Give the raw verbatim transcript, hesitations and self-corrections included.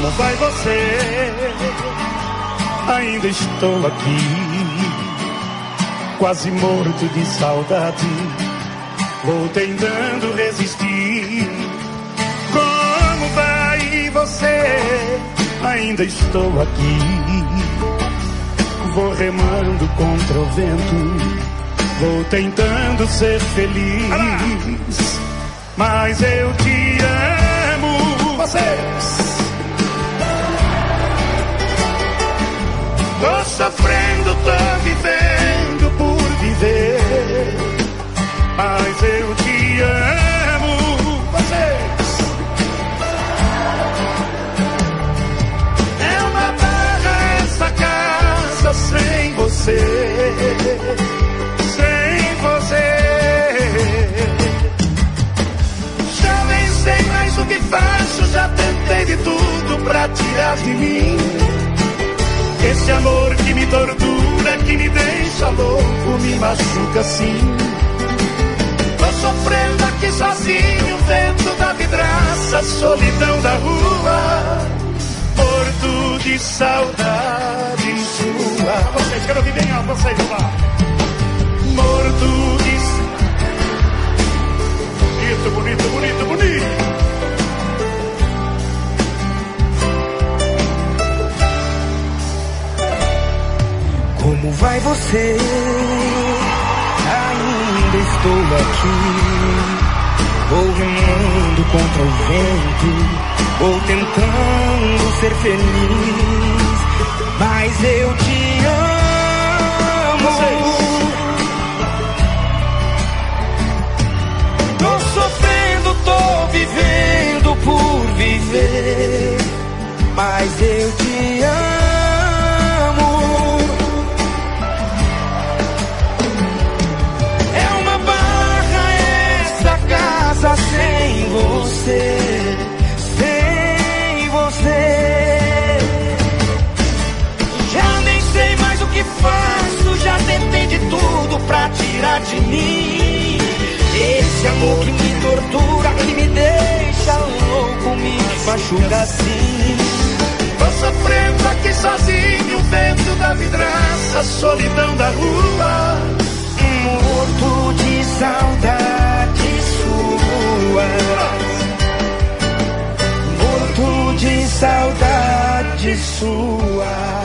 Como vai você? Ainda estou aqui, quase morto de saudade. Vou tentando resistir. Como vai você? Ainda estou aqui, vou remando contra o vento. Vou tentando ser feliz, mas eu te amo. Vocês! Tô sofrendo, tô vivendo por viver, mas eu te amo. Vocês! É uma barra essa casa sem você, sem você. Já nem sei mais o que faço, já tentei de tudo pra tirar de mim esse amor que me tortura, que me deixa louco, me machuca assim. Tô sofrendo aqui sozinho, dentro da vidraça, solidão da rua, morto de saudade sua. Vocês querem ouvir bem, ó, vocês lá. Morto de... Bonito, bonito, bonito, bonito. Como vai você? Ainda estou aqui, vou remando contra o vento, vou tentando ser feliz, mas eu te amo. Tô sofrendo, tô vivendo por viver, mas eu te amo. Sem você, sem você, já nem sei mais o que faço, já tentei de tudo pra tirar de mim esse amor que me tortura, que me deixa louco, me machuca assim. Tô sofrendo aqui sozinho, dentro da vidraça, solidão da rua, morto de saudade sua, morto de saudade sua.